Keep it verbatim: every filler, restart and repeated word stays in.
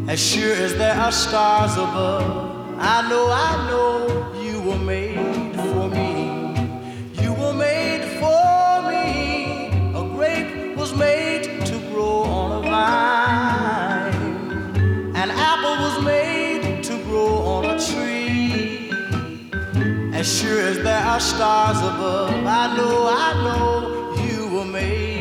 As sure as there are stars above, I know, I know you were made for me. You were made for me. A grape was made to grow on a vine. An apple was made to grow on a tree. As sure as there are stars above, I know, I know you were made